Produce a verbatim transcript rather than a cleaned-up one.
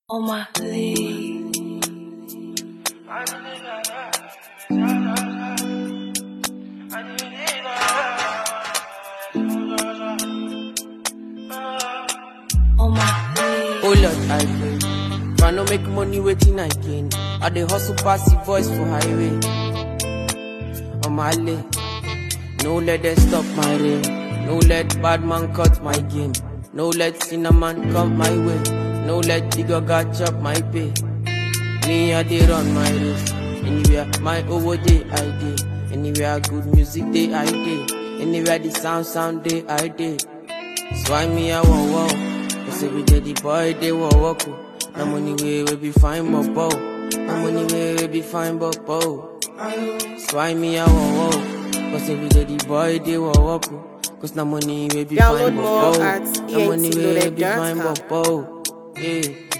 On my leave. On my leave. Oh Lord, I pray. If I no make money, waiting I gain. I dey hustle pass the voice for highway. On my lane, no let them stop my rain. No let bad man cut my game. No let cinnamon come my way. No let digger chop my pay. Me I dey run my race. Anywhere my over day I dey. Anywhere good music day I dey. Anywhere the sound sound day I dey. So I me I want wow. Cause every day the boy they want walk. No money way we be fine but bow. No money way we be fine but bow. So I me I want wow. Cause every day the boy they want walk. Cause no money we be Download fine but more bow. at No money way we be e x fine loaded dot com. but bow. Yeah.